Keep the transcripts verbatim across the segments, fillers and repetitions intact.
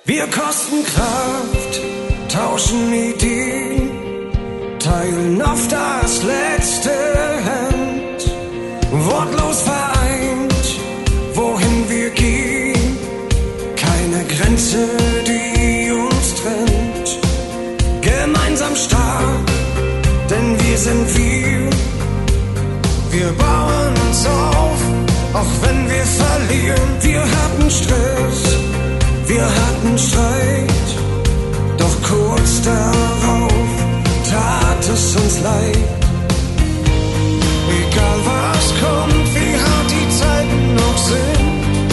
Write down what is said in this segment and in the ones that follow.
Wir kosten Kraft, tauschen Ideen, teilen oft das letzte Hemd, wortlos vereint, wohin wir gehen, keine Grenze, die uns trennt. Gemeinsam stark, denn wir sind wir, wir bauen uns auf, auch wenn wir verlieren. Wir hatten Stress, wir hatten Streit, doch kurz darauf tat es uns leid. Egal was kommt, wie hart die Zeiten noch sind,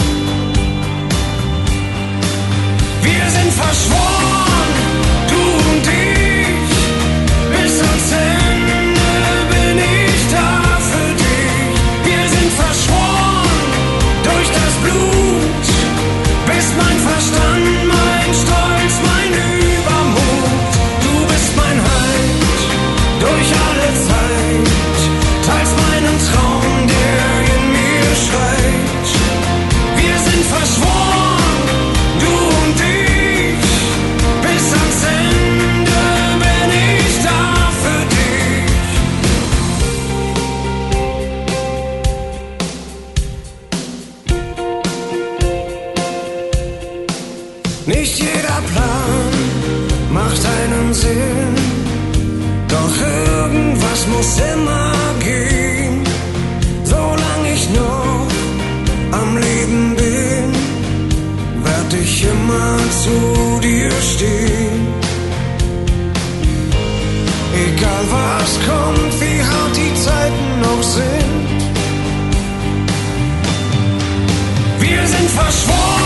wir sind verschworen, du und ich, bis ans Ende bin ich da für dich. Wir sind verschworen durch das Blut, bis mein Verstand, mein Stolz, mein Übermut. Du bist mein Halt durch alle Zeit, teilst meinen Traum, der in mir schreit. Wir sind verschworen, du und ich, bis ans Ende bin ich da für dich. Nicht jeder Plan macht einen Sinn, doch irgendwas muss immer gehen. Solange ich noch am Leben bin, werd ich immer zu dir stehen. Egal was kommt, wie hart die Zeiten noch sind, wir sind verschworen.